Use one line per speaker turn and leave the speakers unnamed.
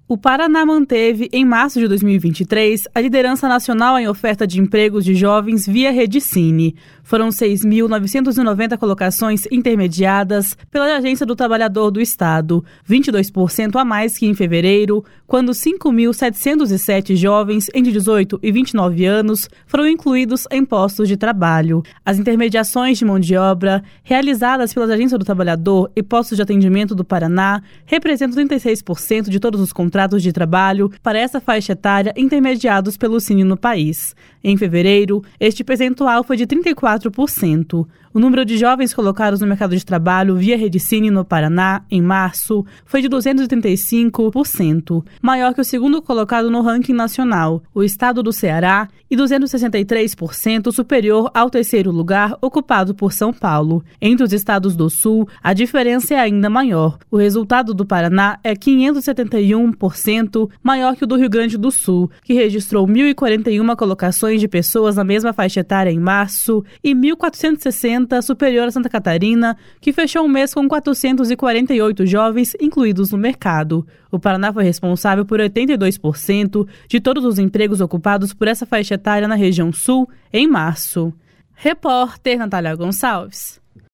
O Paraná manteve, em março de 2023, a liderança nacional em oferta de empregos de jovens via Redecine. Foram 6.990 colocações intermediadas pela Agência do Trabalhador do Estado, 22% a mais que em fevereiro, quando 5.707 jovens entre 18 e 29 anos foram incluídos em postos de trabalho. As intermediações de mão de obra realizadas pela Agência do Trabalhador e postos de atendimento do Paraná representam 36% de todos os contratos de trabalho para essa faixa etária intermediados pelo Cine no país. Em fevereiro, este percentual foi de 34%. O número de jovens colocados no mercado de trabalho via Redecine no Paraná, em março, foi de 235%, maior que o segundo colocado no ranking nacional, o estado do Ceará, e 263% superior ao terceiro lugar ocupado por São Paulo. Entre os estados do Sul, a diferença é ainda maior. O resultado do Paraná é 571% maior que o do Rio Grande do Sul, que registrou 1.041 colocações de pessoas na mesma faixa etária em março e 1.460 superior a Santa Catarina, que fechou o mês com 448 jovens incluídos no mercado. O Paraná foi responsável por 82% de todos os empregos ocupados por essa faixa etária na região sul em março. Repórter Natália Gonçalves.